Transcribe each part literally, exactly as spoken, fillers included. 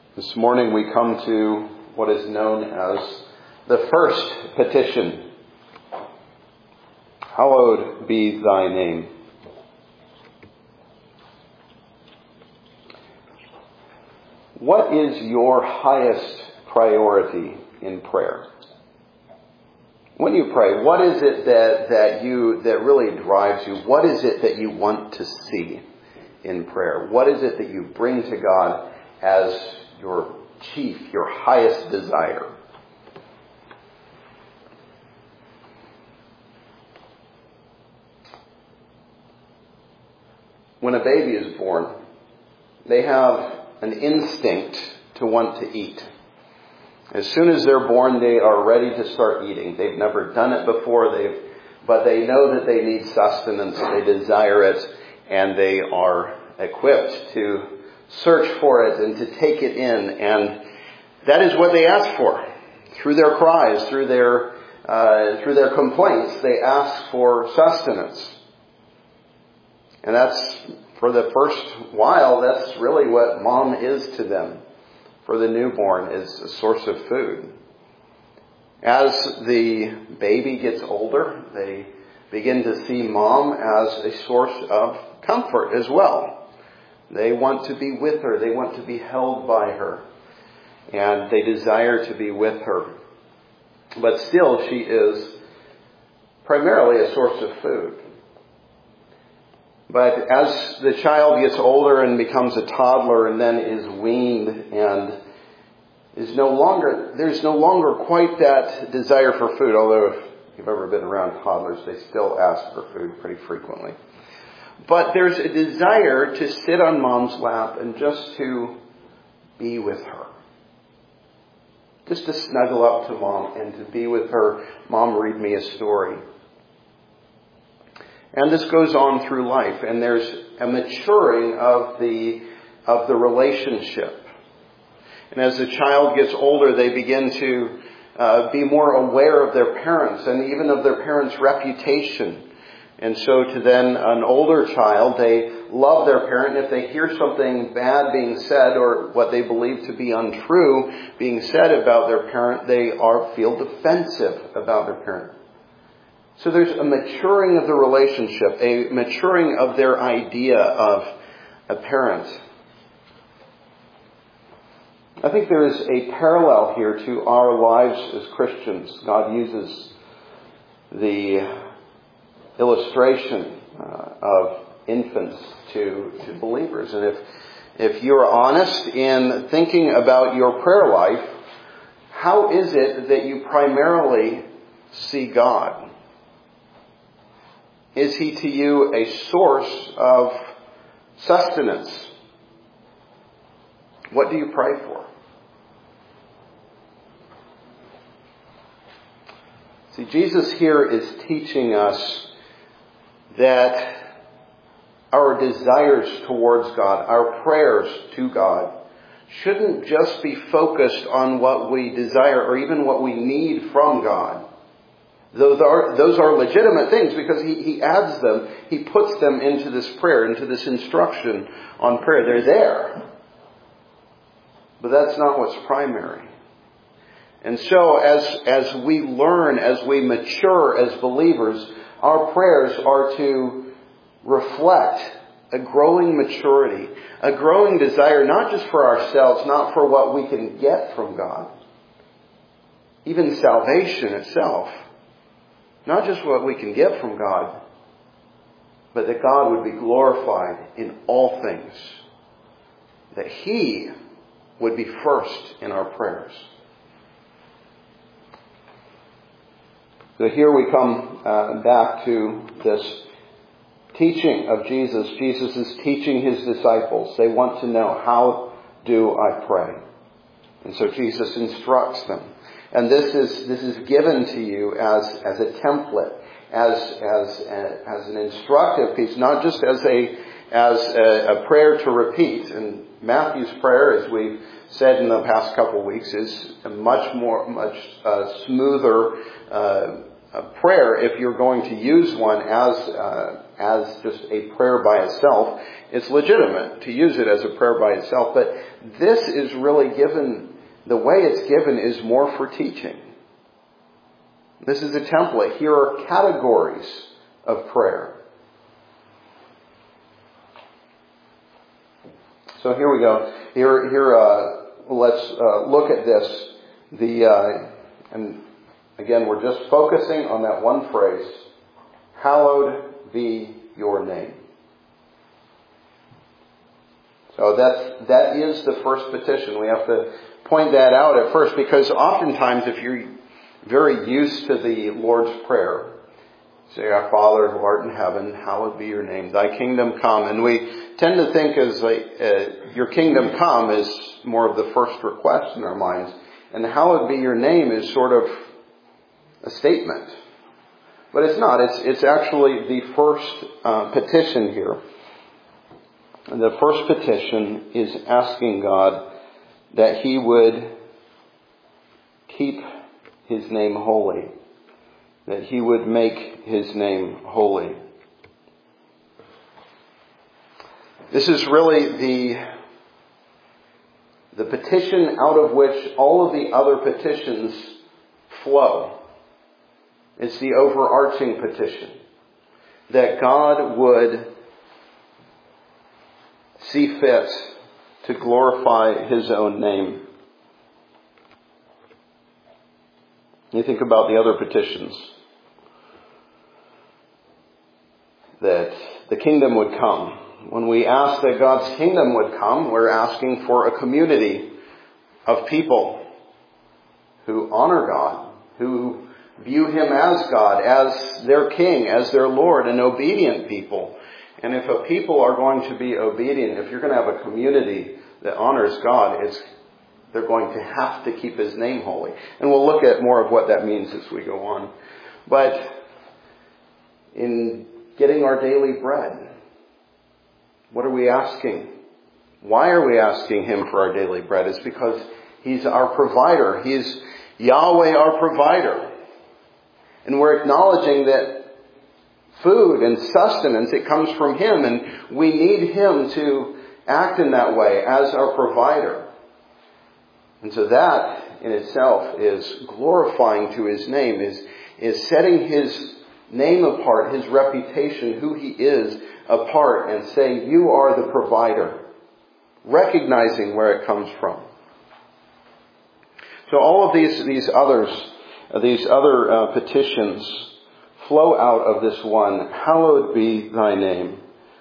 This morning we come to what is known as the first petition. Hallowed be thy name. What is your highest priority in prayer? When you pray, what is it that, that you that really drives you? What is it that you want to see in prayer? What is it that you bring to God as your chief, your highest desire? When a baby is born, they have an instinct to want to eat. As soon as they're born, they are ready to start eating. They've never done it before, they've, but they know that they need sustenance, they desire it, and they are equipped to search for it and to take it in. And that is what they ask for. Through their cries, through their, uh, through their complaints, they ask for sustenance. And that's, for the first while, that's really what mom is to them. For the newborn, is a source of food. As the baby gets older, they begin to see mom as a source of comfort as well. They want to be with her. They want to be held by her. And they desire to be with her. But still, she is primarily a source of food. But as the child gets older and becomes a toddler and then is weaned and is no longer, there's no longer quite that desire for food, although if you've ever been around toddlers, they still ask for food pretty frequently. But there's a desire to sit on mom's lap and just to be with her. Just to snuggle up to mom and to be with her. Mom, read me a story. And this goes on through life, and there's a maturing of the of the relationship. And as the child gets older, they begin to uh, be more aware of their parents and even of their parents' reputation. And so to then an older child, they love their parent. And if they hear something bad being said or what they believe to be untrue being said about their parent, they are feel defensive about their parent. So there's a maturing of the relationship, a maturing of their idea of a parent. I think there is a parallel here to our lives as Christians. God uses the illustration uh, of infants to, to believers. And if, if you're honest in thinking about your prayer life, how is it that you primarily see God? Is he to you a source of sustenance? What do you pray for? See, Jesus here is teaching us that our desires towards God, our prayers to God, shouldn't just be focused on what we desire or even what we need from God. Those are, those are legitimate things because he, he adds them, he puts them into this prayer, into this instruction on prayer. They're there. But that's not what's primary. And so as, as we learn, as we mature as believers, our prayers are to reflect a growing maturity, a growing desire, not just for ourselves, not for what we can get from God, even salvation itself. Not just what we can get from God, but that God would be glorified in all things. That he would be first in our prayers. So here we come uh, back to this teaching of Jesus. Jesus is teaching his disciples. They want to know, how do I pray? And so Jesus instructs them. And this is this is given to you as, as a template, as as a, as an instructive piece, not just as a as a, a prayer to repeat. And Matthew's prayer, as we've said in the past couple of weeks, is a much more much uh, smoother uh, prayer if you're going to use one as uh, as just a prayer by itself. It's legitimate to use it as a prayer by itself, but this is really given, the way it's given is more for teaching. This is a template. Here are categories of prayer. So here we go. Here, here. Uh, let's uh, look at this. The uh, and again, we're just focusing on that one phrase: "Hallowed be your name." So that's that is the first petition. We have to point that out at first, because oftentimes, if you're very used to the Lord's Prayer, say, "Our Father who art in heaven, hallowed be your name. Thy kingdom come." And we tend to think as like, uh, your kingdom come is more of the first request in our minds. And hallowed be your name is sort of a statement. But it's not. It's, it's actually the first uh, petition here. And the first petition is asking God that He would keep His name holy. That He would make His name holy. This is really the, the petition out of which all of the other petitions flow. It's the overarching petition. That God would see fit to glorify His own name. You think about the other petitions. That the kingdom would come. When we ask that God's kingdom would come, we're asking for a community of people who honor God, who view Him as God, as their King, as their Lord, an obedient people. And if a people are going to be obedient, if you're going to have a community that honors God, it's they're going to have to keep His name holy. And we'll look at more of what that means as we go on. But in getting our daily bread, what are we asking? Why are we asking Him for our daily bread? It's because He's our provider. He's Yahweh, our provider. And we're acknowledging that food and sustenance, it comes from Him, and we need Him to act in that way as our provider. And so that in itself is glorifying to His name, is, is setting His name apart, His reputation, who He is apart, and saying, you are the provider, recognizing where it comes from. So all of these, these others, these other uh, petitions flow out of this one, hallowed be thy name.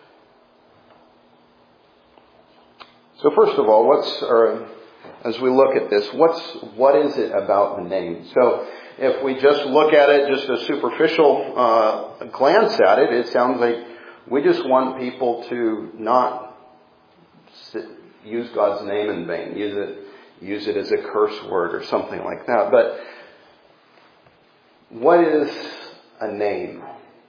So first of all, what's, or as we look at this, what's, what is it about the name? So if we just look at it, just a superficial uh, glance at it, it sounds like we just want people to not sit, use God's name in vain, use it, use it as a curse word or something like that. But what is a name?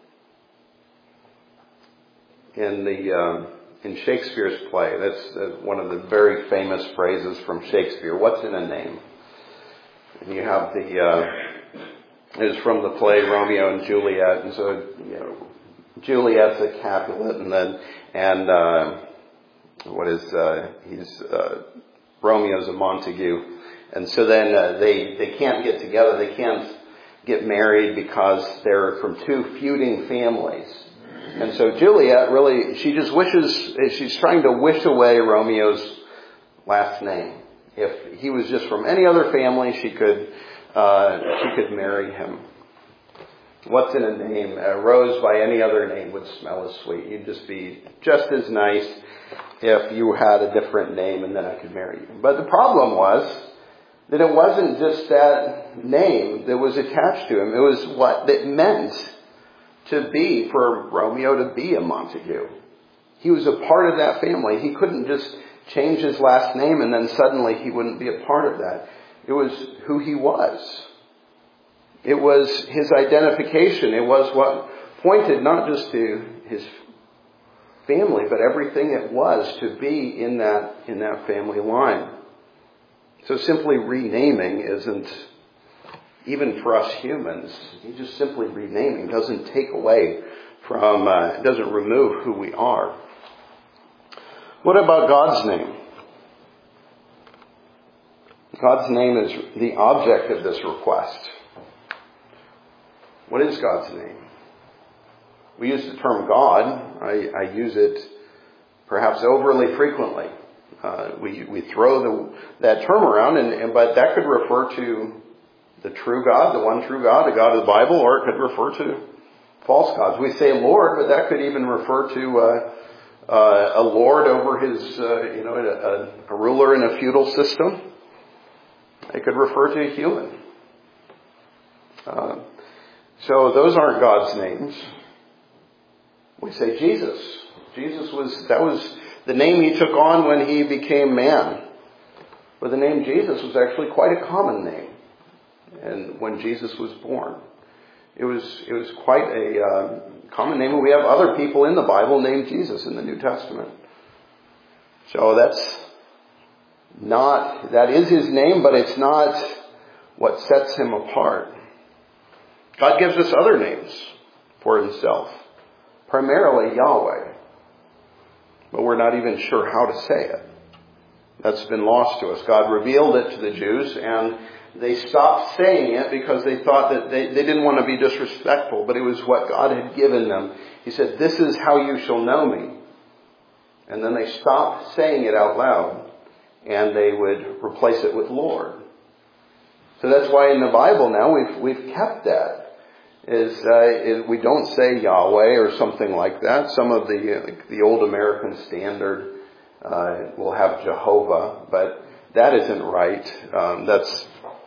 In the um, in Shakespeare's play, that's uh, one of the very famous phrases from Shakespeare. What's in a name? And you have the uh, it is from the play Romeo and Juliet, and so you know, Juliet's a Capulet, and then and uh, what is uh, he's uh, Romeo's a Montague, and so then uh, they they can't get together. They can't get married because they're from two feuding families. And so Juliet really, she just wishes, she's trying to wish away Romeo's last name. If he was just from any other family, she could, uh, she could marry him. What's in a name? A rose by any other name would smell as sweet. You'd just be just as nice if you had a different name, and then I could marry you. But the problem was that it wasn't just that name that was attached to him. It was what it meant to be, for Romeo to be a Montague. He was a part of that family. He couldn't just change his last name and then suddenly he wouldn't be a part of that. It was who he was. It was his identification. It was what pointed not just to his family, but everything it was to be in that, in that family line. So simply renaming isn't, even for us humans, just simply renaming doesn't take away from, uh, it doesn't remove who we are. What about God's name? God's name is the object of this request. What is God's name? We use the term God. I, I use it perhaps overly frequently. Uh, we we throw the, that term around, and, and but that could refer to the true God, the one true God, the God of the Bible, or it could refer to false gods. We say Lord, but that could even refer to uh, uh, a lord over his, uh, you know, a, a ruler in a feudal system. It could refer to a human. Uh, so those aren't God's names. We say Jesus. Jesus was, that was the name he took on when he became man. But the name Jesus was actually quite a common name. And when Jesus was born, it was, it was quite a uh, common name. And we have other people in the Bible named Jesus in the New Testament. So that's not, that is his name, but it's not what sets him apart. God gives us other names for himself. Primarily Yahweh. But we're not even sure how to say it. That's been lost to us. God revealed it to the Jews, and they stopped saying it because they thought that they, they didn't want to be disrespectful, but it was what God had given them. He said, "This is how you shall know me." And then they stopped saying it out loud, and they would replace it with Lord. So that's why in the Bible now we've we've kept that. Is, uh, is we don't say Yahweh or something like that. Some of the uh, the old American Standard uh, will have Jehovah, but that isn't right. Um, that's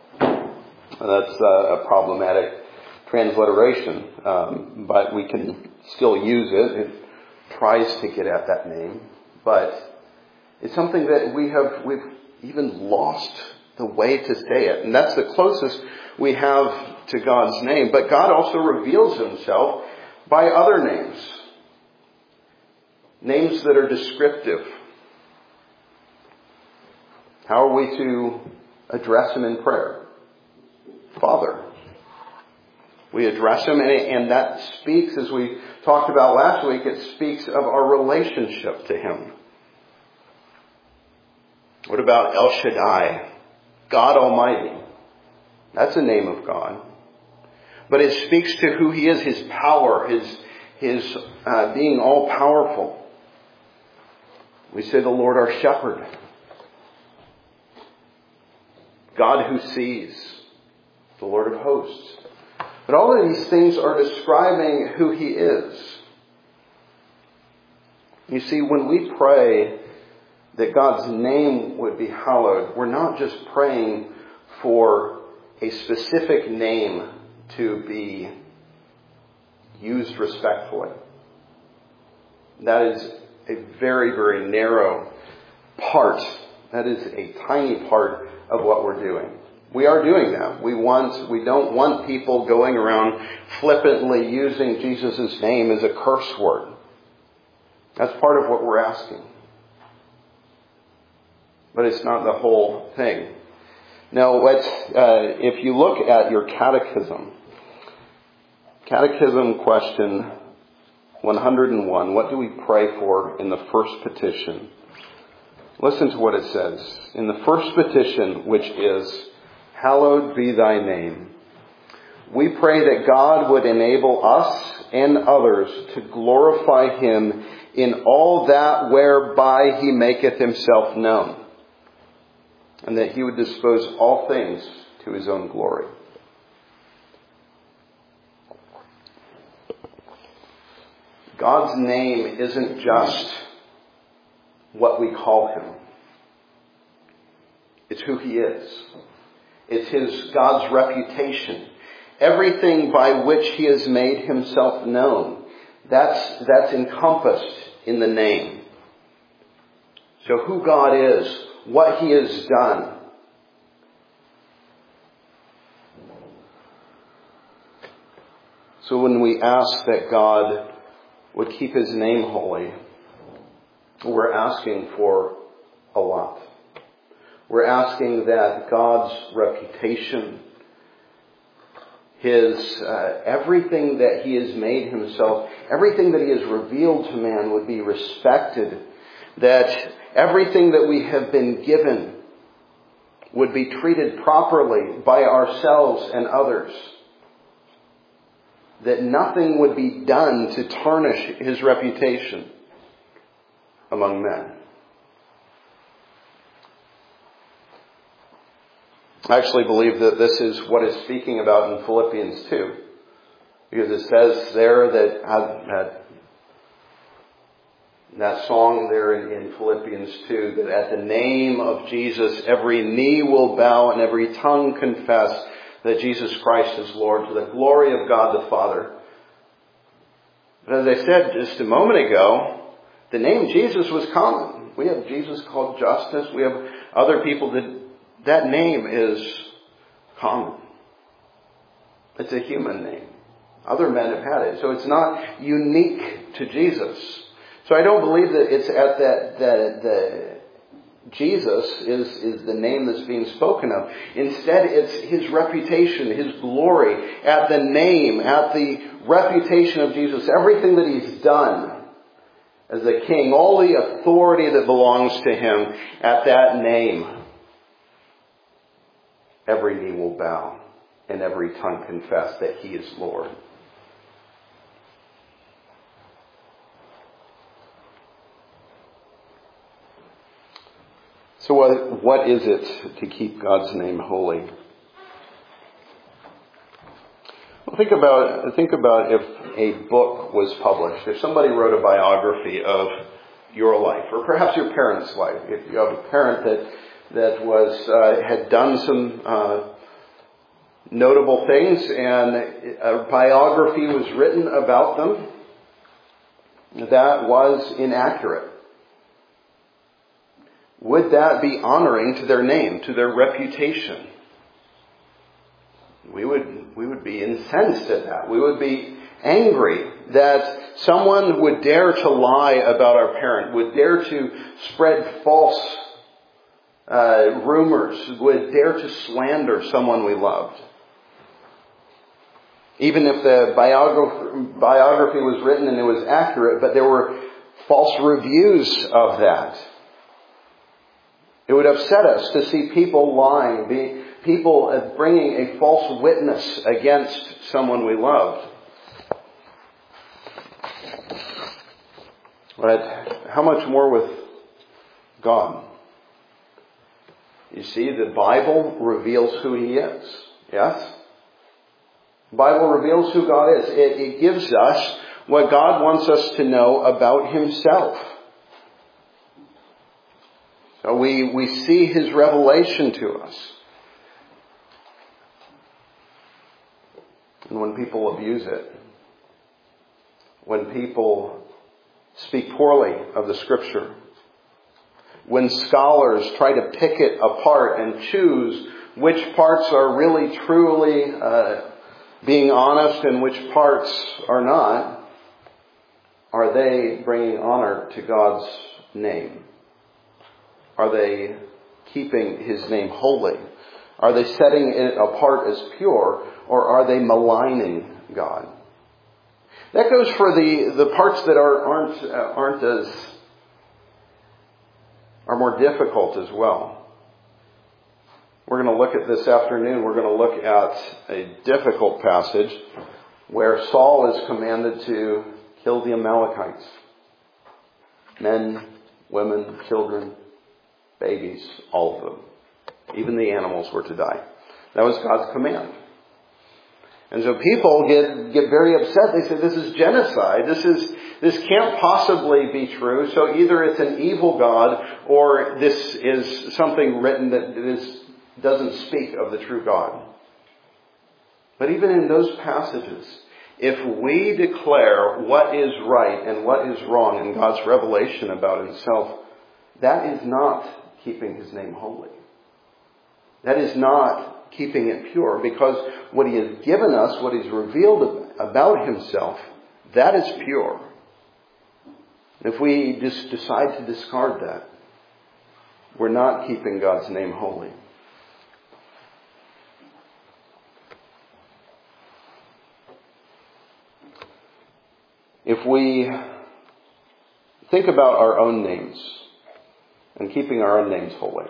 that's uh, a problematic transliteration, um, but we can still use it. It tries to get at that name, but it's something that we have we've even lost the way to say it, and that's the closest we have to God's name. But God also reveals himself by other names. Names that are descriptive. How are we to address him in prayer? Father. We address him, and, and that speaks, as we talked about last week, it speaks of our relationship to him. What about El Shaddai? God Almighty. That's a name of God. But it speaks to who he is, his power, his, his uh, being all powerful. We say the Lord our shepherd. God who sees. The Lord of hosts. But all of these things are describing who he is. You see, when we pray that God's name would be hallowed, we're not just praying for a specific name to be used respectfully. That is a very, very narrow part. That is a tiny part of what we're doing. We are doing that. We want, we don't want people going around flippantly using Jesus' name as a curse word. That's part of what we're asking. But it's not the whole thing. Now, let's, uh, if you look at your catechism, catechism question one hundred one, what do we pray for in the first petition? Listen to what it says. In the first petition, which is, "Hallowed be thy name," we pray that God would enable us and others to glorify him in all that whereby he maketh himself known, and that he would dispose all things to his own glory. God's name isn't just what we call him. It's who he is. It's his, God's reputation. Everything by which he has made himself known. That's, that's encompassed in the name. So who God is, what he has done. So when we ask that God would keep his name holy, we're asking for a lot. We're asking that God's reputation, his, uh, everything that he has made himself, everything that he has revealed to man would be respected, that everything that we have been given would be treated properly by ourselves and others, that nothing would be done to tarnish his reputation among men. I actually believe that this is what it's speaking about in Philippians two. Because it says there that, that, that song there in, in Philippians two, that at the name of Jesus every knee will bow and every tongue confess that Jesus Christ is Lord, to the glory of God the Father. But as I said just a moment ago, the name Jesus was common. We have Jesus called Justus. We have other people that that name is common. It's a human name. Other men have had it. So it's not unique to Jesus. So I don't believe that it's at that, that the Jesus is, is the name that's being spoken of. Instead, it's his reputation, his glory, at the name, at the reputation of Jesus, everything that he's done as a king, all the authority that belongs to him, at that name, every knee will bow and every tongue confess that he is Lord. So what, what is it to keep God's name holy? Well, think about, think about if a book was published, if somebody wrote a biography of your life, or perhaps your parents' life. If you have a parent that, that was, uh, had done some, uh, notable things and a biography was written about them that was inaccurate, would that be honoring to their name, to their reputation? We would, we would be incensed at that. We would be angry that someone would dare to lie about our parent, would dare to spread false uh, rumors, would dare to slander someone we loved. Even if the biography, biography was written and it was accurate, but there were false reviews of that. It would upset us to see people lying, be, people bringing a false witness against someone we loved. But how much more with God? You see, the Bible reveals who he is. Yes? The Bible reveals who God is. It, it gives us what God wants us to know about himself. So we, we see his revelation to us. And when people abuse it, when people speak poorly of the Scripture, when scholars try to pick it apart and choose which parts are really truly uh, being honest and which parts are not, are they bringing honor to God's name? Are they keeping his name holy? Are they setting it apart as pure, or are they maligning God? That goes for the, the parts that are, aren't, uh, aren't as, are more difficult as well. We're going to look at this afternoon, we're going to look at a difficult passage where Saul is commanded to kill the Amalekites. Men, women, children, babies, all of them. Even the animals were to die. That was God's command. And so people get, get very upset. They say, this is genocide. This is, this can't possibly be true. So either it's an evil God or this is something written that is, doesn't speak of the true God. But even in those passages, if we declare what is right and what is wrong in God's revelation about himself, that is not keeping his name holy. That is not keeping it pure, because what he has given us, what he's revealed about himself, that is pure. If we just decide to discard that, we're not keeping God's name holy. if we think about our own names and keeping our own names holy.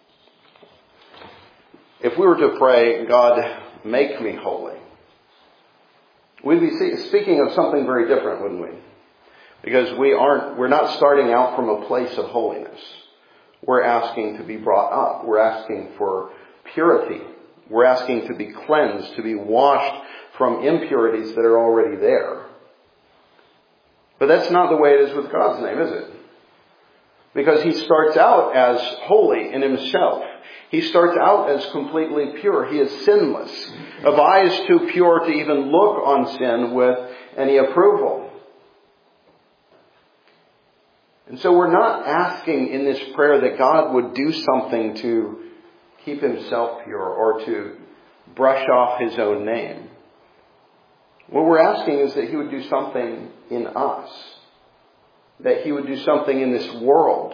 If we were to pray, God, make me holy, we'd be speaking of something very different, wouldn't we? Because we aren't, we're not starting out from a place of holiness. We're asking to be brought up. We're asking for purity. We're asking to be cleansed, to be washed from impurities that are already there. But that's not the way it is with God's name, is it? Because He starts out as holy in Himself. He starts out as completely pure. He is sinless. Of eyes too pure to even look on sin with any approval. And so we're not asking in this prayer that God would do something to keep Himself pure or to brush off His own name. What we're asking is that He would do something in us. That He would do something in this world.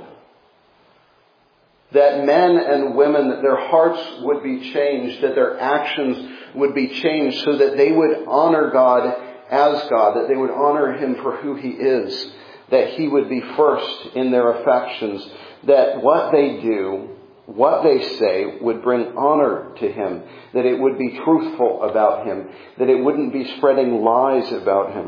That men and women, that their hearts would be changed, that their actions would be changed so that they would honor God as God, that they would honor Him for who He is, that He would be first in their affections, that what they do, what they say would bring honor to Him, that it would be truthful about Him, that it wouldn't be spreading lies about Him.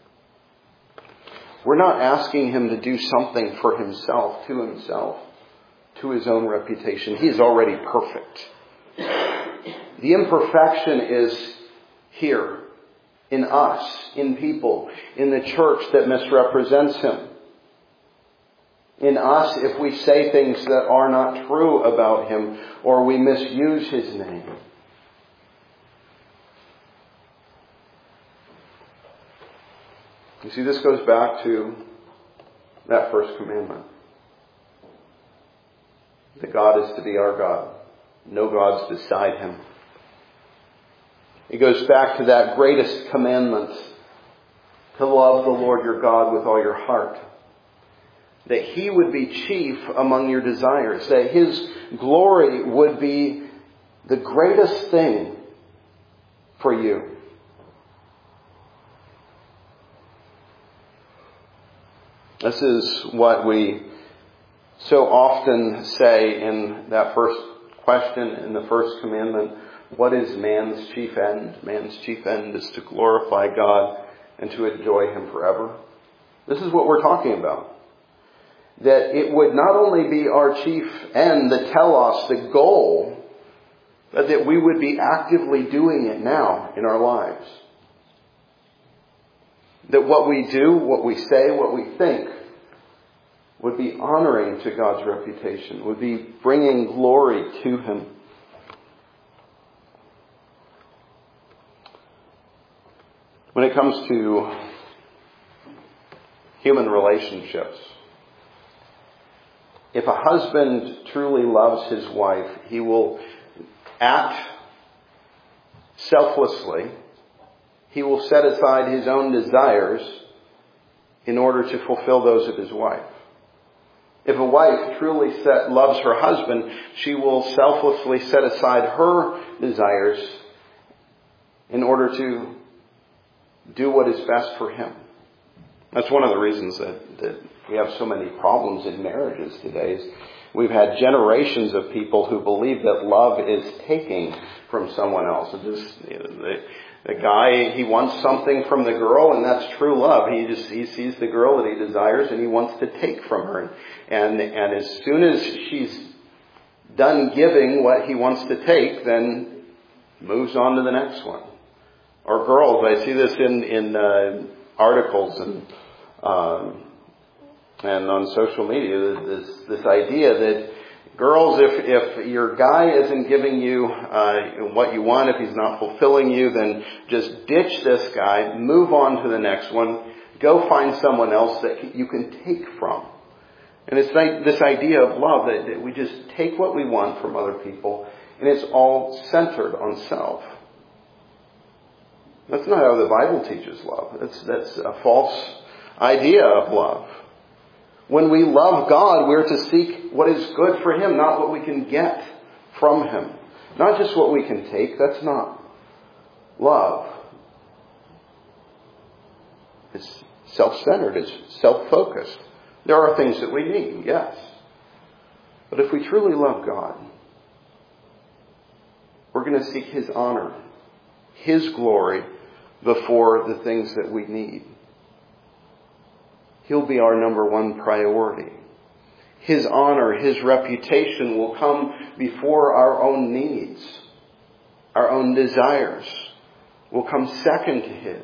We're not asking Him to do something for Himself, to Himself, to His own reputation. He is already perfect. The imperfection is here, in us, in people, in the church that misrepresents Him. In us, if we say things that are not true about Him, or we misuse His name. You see, this goes back to that first commandment. That God is to be our God. No gods beside Him. It goes back to that greatest commandment. To love the Lord your God with all your heart. That He would be chief among your desires. That His glory would be the greatest thing for you. This is what we so often say in that first question, in the first commandment. What is man's chief end? Man's chief end is to glorify God and to enjoy Him forever. This is what we're talking about. That it would not only be our chief end, the telos, the goal, but that we would be actively doing it now in our lives. That what we do, what we say, what we think would be honoring to God's reputation, would be bringing glory to Him. When it comes to human relationships, if a husband truly loves his wife, he will act selflessly. He will set aside his own desires in order to fulfill those of his wife. If a wife truly set, loves her husband, she will selflessly set aside her desires in order to do what is best for him. That's one of the reasons that, that we have so many problems in marriages today. Is we've had generations of people who believe that love is taking from someone else. It just, you know, the, the guy, he wants something from the girl, and that's true love. He just he sees the girl that he desires, and he wants to take from her. And and as soon as she's done giving what he wants to take, then moves on to the next one. Or girls, I see this in in uh, articles and um, and on social media. This this idea that girls, if if your guy isn't giving you uh, what you want, if he's not fulfilling you, then just ditch this guy, move on to the next one, go find someone else that you can take from. And it's like this idea of love that, that we just take what we want from other people, and it's all centered on self. That's not how the Bible teaches love. That's, that's a false idea of love. When we love God, we're to seek what is good for Him, not what we can get from Him. Not just what we can take. That's not love. It's self-centered, it's self-focused. There are things that we need, yes. But if we truly love God, we're going to seek His honor, His glory, before the things that we need. He'll be our number one priority. His honor, His reputation will come before our own needs. Our own desires will come second to His.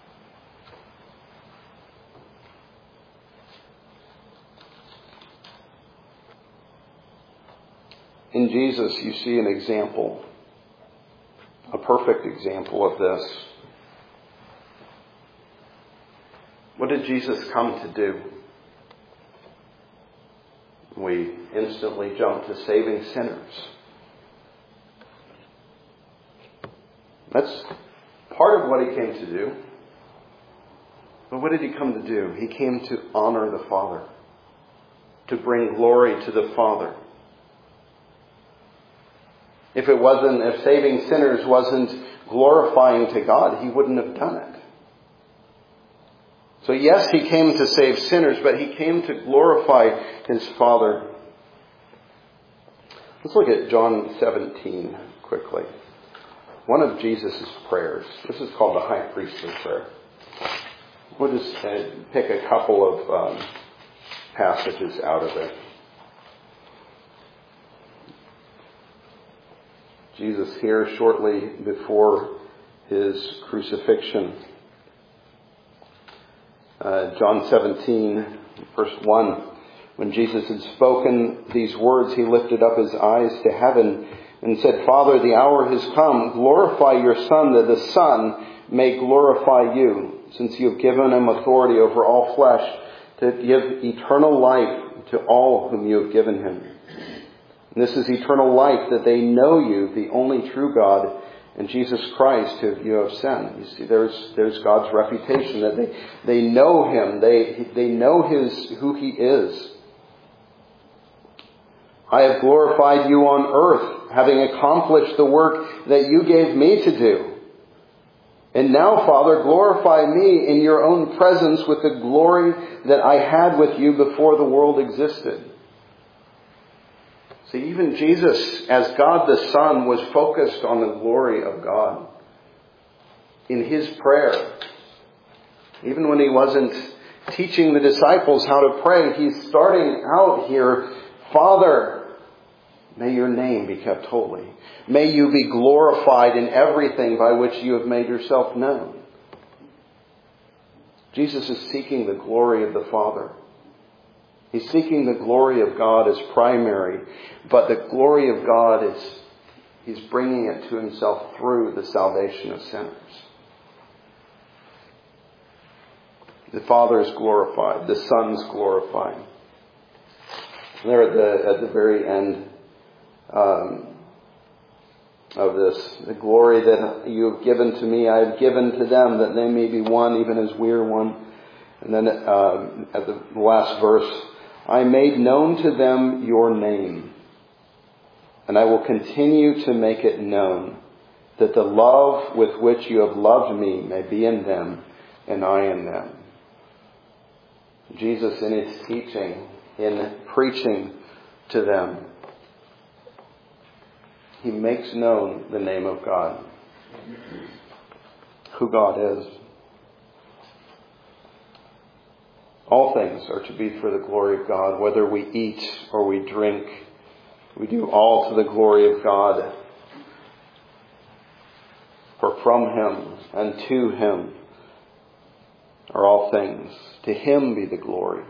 In Jesus, you see an example, a perfect example of this. What did Jesus come to do? We instantly jump to saving sinners. That's part of what He came to do. But what did He come to do? He came to honor the Father, to bring glory to the Father. If it wasn't, if saving sinners wasn't glorifying to God, He wouldn't have done it. So yes, He came to save sinners, but He came to glorify His Father. Let's look at John seventeen quickly. One of Jesus' prayers. This is called the High Priestly Prayer. We'll just uh, pick a couple of um, passages out of it. Jesus here shortly before His crucifixion. Uh, John seventeen, verse one. When Jesus had spoken these words, He lifted up His eyes to heaven and said, Father, the hour has come. Glorify your Son, that the Son may glorify you, since you have given Him authority over all flesh to give eternal life to all whom you have given Him. And this is eternal life, that they know you, the only true God, and Jesus Christ, who you have sent. You see, there's there's God's reputation, that they, they know Him, they they know His who He is. I have glorified you on earth, having accomplished the work that you gave me to do. And now, Father, glorify me in your own presence with the glory that I had with you before the world existed. See, even Jesus, as God the Son, was focused on the glory of God in His prayer. Even when He wasn't teaching the disciples how to pray, He's starting out here, Father, may your name be kept holy. May you be glorified in everything by which you have made yourself known. Jesus is seeking the glory of the Father. He's seeking the glory of God as primary, but the glory of God is, He's bringing it to Himself through the salvation of sinners. The Father is glorified. The Son is glorified. There at the, at the very end um, of this, the glory that you have given to me, I have given to them, that they may be one, even as we are one. And then uh, at the last verse, I made known to them your name, and I will continue to make it known, that the love with which you have loved me may be in them, and I in them. Jesus, in His teaching, in preaching to them, He makes known the name of God, who God is. All things are to be for the glory of God. Whether we eat or we drink, we do all to the glory of God. For from Him and to Him are all things. To Him be the glory.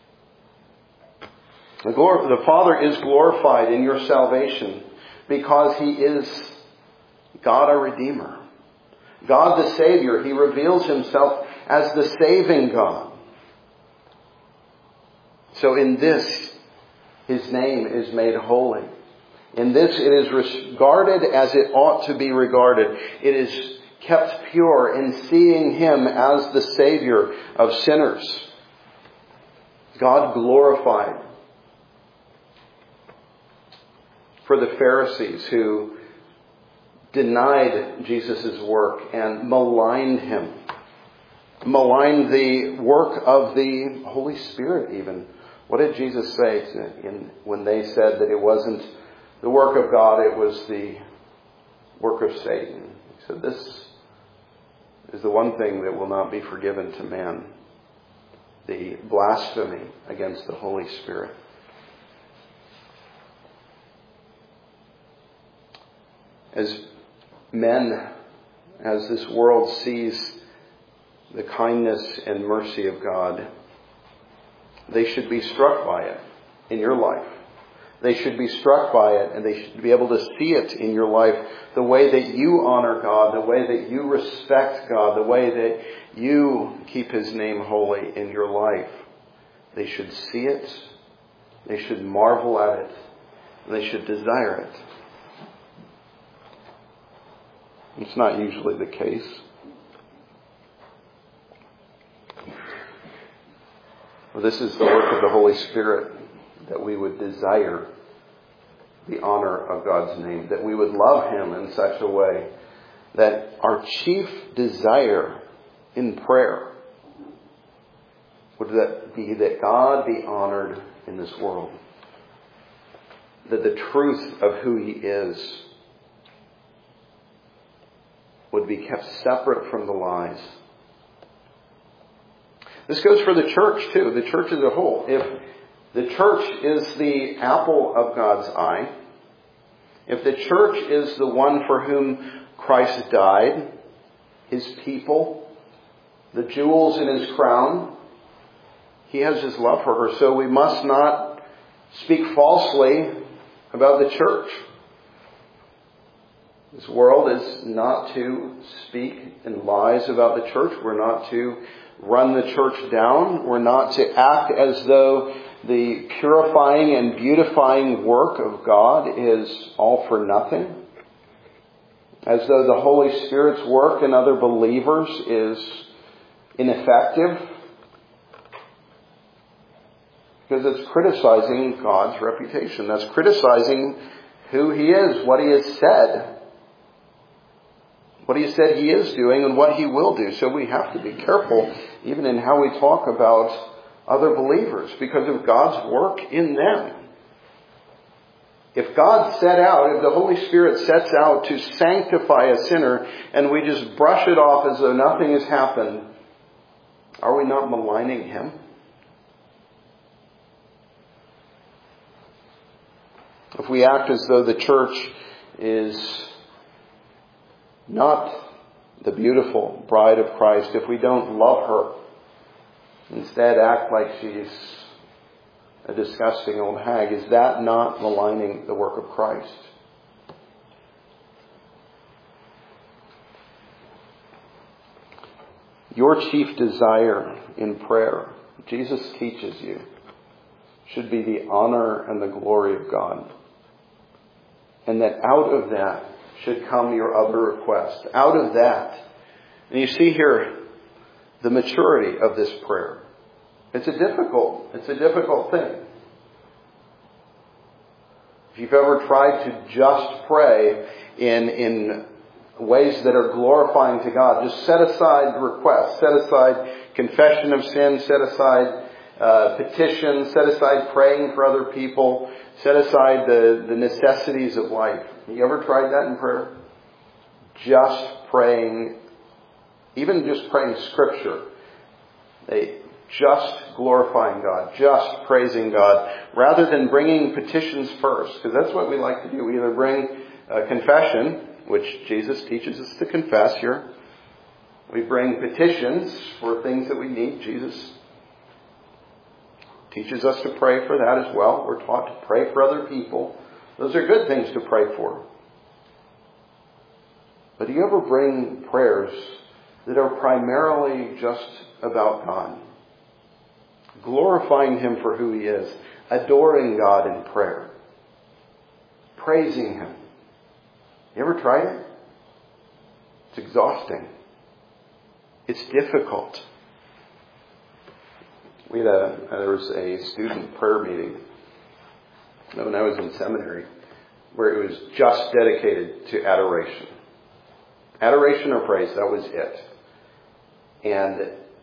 The, glory, the Father is glorified in your salvation because He is God our Redeemer. God the Savior. He reveals Himself as the saving God. So in this, His name is made holy. In this, it is regarded as it ought to be regarded. It is kept pure in seeing Him as the Savior of sinners. God glorified. For the Pharisees who denied Jesus' work and maligned Him, malign the work of the Holy Spirit even. What did Jesus say to, in, when they said that it wasn't the work of God, it was the work of Satan? He said, this is the one thing that will not be forgiven to man. The blasphemy against the Holy Spirit. As men, as this world sees the kindness and mercy of God, they should be struck by it in your life. They should be struck by it, and they should be able to see it in your life. The way that you honor God, the way that you respect God, the way that you keep His name holy in your life. They should see it. They should marvel at it. And they should desire it. It's not usually the case. Well, this is the work of the Holy Spirit, that we would desire the honor of God's name, that we would love Him in such a way that our chief desire in prayer would that be that God be honored in this world, that the truth of who He is would be kept separate from the lies. This goes for the church too, the church as a whole. If the church is the apple of God's eye, if the church is the one for whom Christ died, His people, the jewels in His crown, He has His love for her. So we must not speak falsely about the church. This world is not to speak in lies about the church. We're not to run the church down. We're not to act as though the purifying and beautifying work of God is all for nothing. As though the Holy Spirit's work in other believers is ineffective. Because it's criticizing God's reputation. That's criticizing who He is, what He has said. What He said He is doing and what He will do. So we have to be careful even in how we talk about other believers because of God's work in them. If God set out, if the Holy Spirit sets out to sanctify a sinner and we just brush it off as though nothing has happened, are we not maligning Him? If we act as though the church is not the beautiful bride of Christ, if we don't love her, instead act like she's a disgusting old hag, is that not maligning the work of Christ? Your chief desire in prayer, Jesus teaches you, should be the honor and the glory of God. And that out of that should come your other requests. Out of that. And you see here the maturity of this prayer. It's a difficult, it's a difficult thing. If you've ever tried to just pray in, in ways that are glorifying to God, just set aside requests, set aside confession of sin, set aside uh, petitions, set aside praying for other people, set aside the, the necessities of life. Have you ever tried that in prayer? Just praying, even just praying Scripture. They just glorifying God, just praising God, rather than bringing petitions first. Because that's what we like to do. We either bring a confession, which Jesus teaches us to confess here. We bring petitions for things that we need. Jesus teaches us to pray for that as well. We're taught to pray for other people. Those are good things to pray for. But do you ever bring prayers that are primarily just about God? Glorifying Him for who He is. Adoring God in prayer. Praising Him. You ever tried it? It's exhausting. It's difficult. We had a, there was a student prayer meeting when I was in seminary where it was just dedicated to adoration. Adoration or praise, that was it. And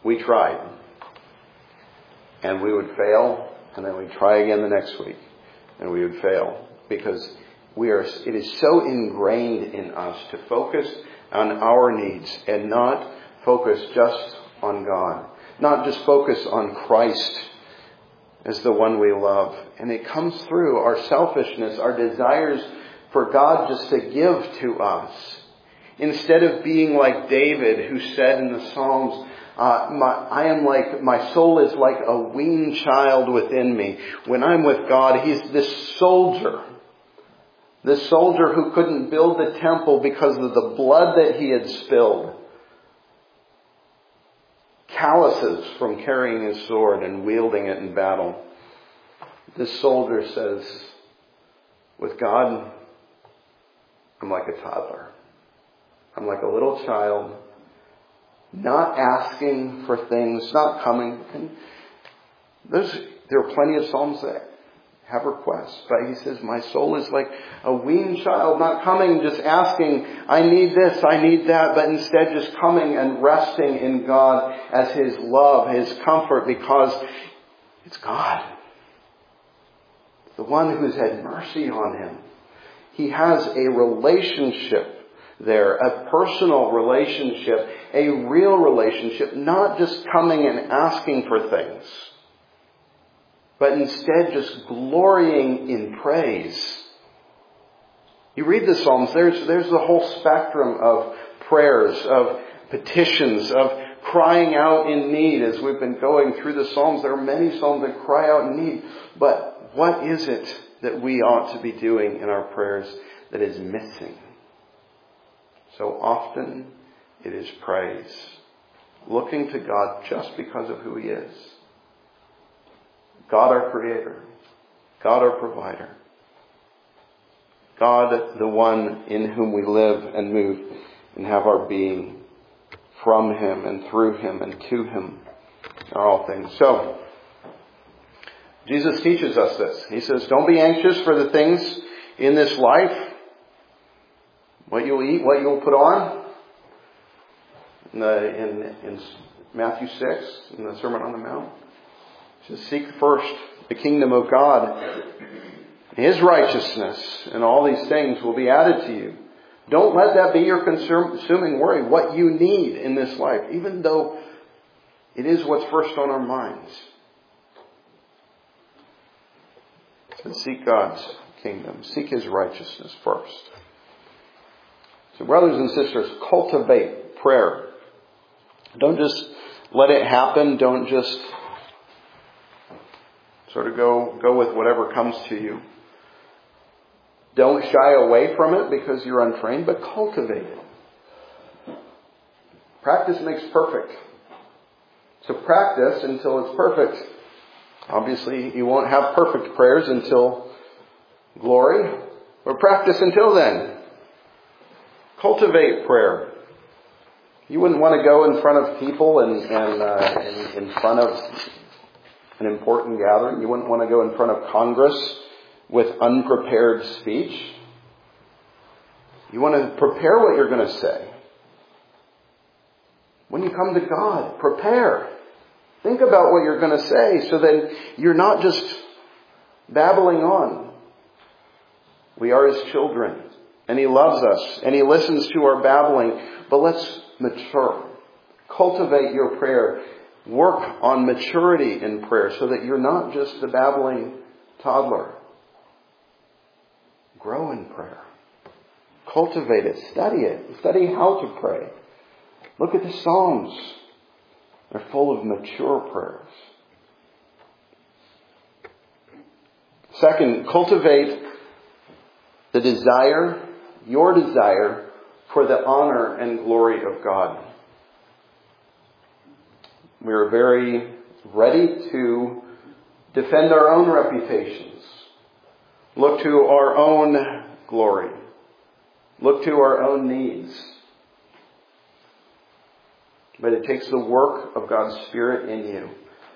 we tried. And we would fail, and then we'd try again the next week, and we would fail. Because we are, it is so ingrained in us to focus on our needs and not focus just on God. Not just focus on Christ as the one we love. And it comes through our selfishness, our desires for God just to give to us. Instead of being like David, who said in the Psalms, uh, my, I am like, my soul is like a weaned child within me. When I'm with God, he's this soldier. This soldier who couldn't build the temple because of the blood that he had spilled. Calluses from carrying his sword and wielding it in battle. This soldier says, with God, I'm like a toddler. I'm like a little child, not asking for things, not coming. And there's, there are plenty of Psalms that have requests, but he says, my soul is like a weaned child, not coming, just asking, I need this, I need that, but instead just coming and resting in God as his love, his comfort, because it's God. The one who's had mercy on him. He has a relationship there, a personal relationship, a real relationship, not just coming and asking for things, but instead just glorying in praise. You read the Psalms, there's, there's the whole spectrum of prayers, of petitions, of crying out in need. As we've been going through the Psalms, there are many Psalms that cry out in need. But what is it that we ought to be doing in our prayers that is missing? So often it is praise. Looking to God just because of who he is. God our Creator. God our Provider. God the one in whom we live and move and have our being, from him and through him and to him are all things. So, Jesus teaches us this. He says, don't be anxious for the things in this life. What you'll eat, what you'll put on. In, the, in, in Matthew six, in the Sermon on the Mount. Just seek first the kingdom of God, his righteousness, and all these things will be added to you. Don't let that be your consuming worry, what you need in this life, even though it is what's first on our minds. So seek God's kingdom. Seek his righteousness first. So brothers and sisters, cultivate prayer. Don't just let it happen. Don't just sort of go, go with whatever comes to you. Don't shy away from it because you're untrained, but cultivate it. Practice makes perfect. So practice until it's perfect. Obviously, you won't have perfect prayers until glory, but practice until then. Cultivate prayer. You wouldn't want to go in front of people and, and uh, in, in front of an important gathering. You wouldn't want to go in front of Congress with unprepared speech. You want to prepare what you're going to say. When you come to God, prepare. Think about what you're going to say so that you're not just babbling on. We are his children, and he loves us, and he listens to our babbling. But let's mature. Cultivate your prayer. Work on maturity in prayer so that you're not just the babbling toddler. Grow in prayer. Cultivate it. Study it. Study how to pray. Look at the Psalms. They're full of mature prayers. Second, cultivate the desire, your desire, for the honor and glory of God. We are very ready to defend our own reputations. Look to our own glory. Look to our own needs. But it takes the work of God's Spirit in you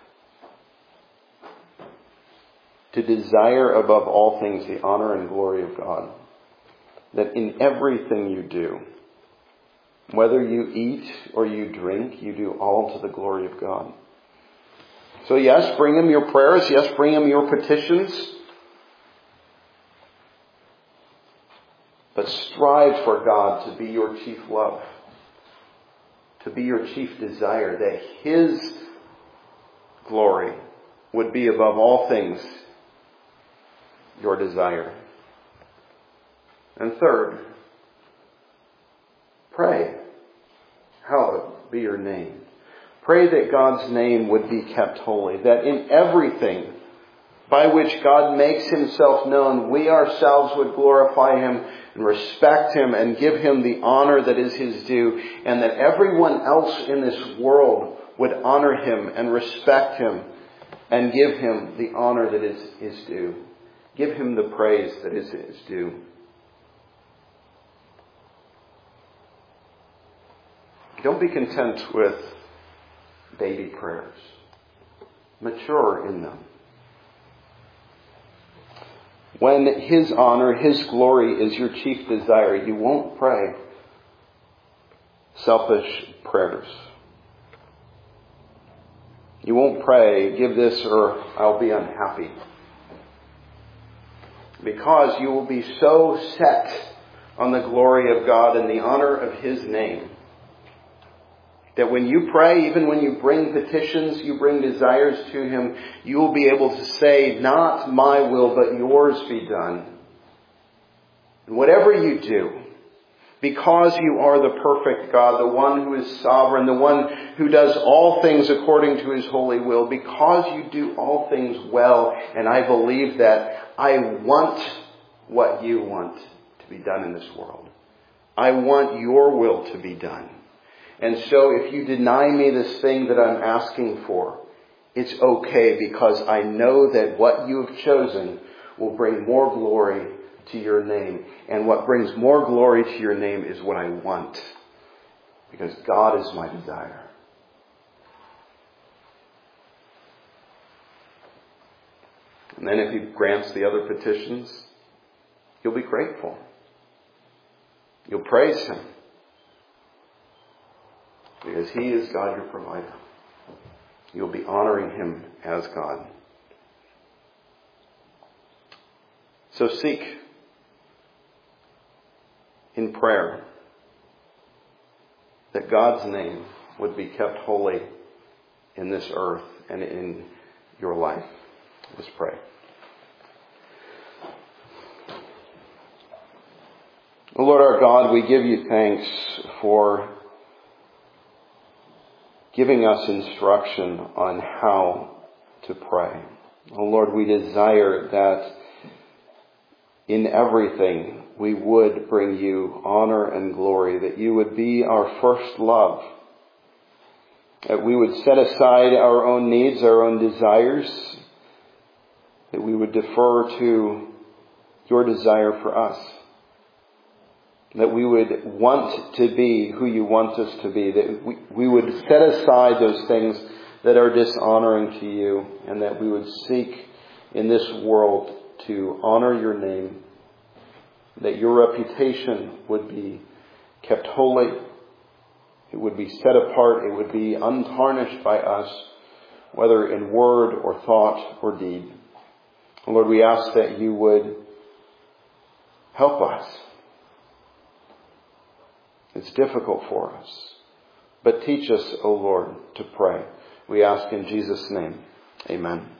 to desire above all things the honor and glory of God. That in everything you do, Whether you eat or you drink, you do all to the glory of God. So yes, bring Him your prayers. Yes, bring Him your petitions. But strive for God to be your chief love. To be your chief desire. That His glory would be above all things your desire. And third, pray. Hallowed be your name. Pray that God's name would be kept holy. That in everything by which God makes Himself known, we ourselves would glorify Him and respect Him and give Him the honor that is His due. And that everyone else in this world would honor Him and respect Him and give Him the honor that is His due. Give Him the praise that is His due. Don't be content with baby prayers. Mature in them. When His honor, His glory is your chief desire, you won't pray selfish prayers. You won't pray, give this or I'll be unhappy. Because you will be so set on the glory of God and the honor of His name, that when you pray, even when you bring petitions, you bring desires to Him, you will be able to say, not my will, but yours be done. And whatever you do, because you are the perfect God, the one who is sovereign, the one who does all things according to His holy will, because you do all things well, and I believe that, I want what you want to be done in this world. I want your will to be done. And so if you deny me this thing that I'm asking for, it's okay, because I know that what you have chosen will bring more glory to your name. And what brings more glory to your name is what I want. Because God is my desire. And then if He grants the other petitions, you'll be grateful. You'll praise Him. Because He is God your provider. You'll be honoring Him as God. So seek in prayer that God's name would be kept holy in this earth and in your life. Let's pray. Oh Lord our God, we give you thanks for giving us instruction on how to pray. Oh Lord, we desire that in everything we would bring you honor and glory, that you would be our first love, that we would set aside our own needs, our own desires, that we would defer to your desire for us. That we would want to be who you want us to be. That we, we would set aside those things that are dishonoring to you. And that we would seek in this world to honor your name. That your reputation would be kept holy. It would be set apart. It would be untarnished by us, whether in word or thought or deed. Lord, we ask that you would help us. It's difficult for us. But teach us, O Lord, to pray. We ask in Jesus' name. Amen.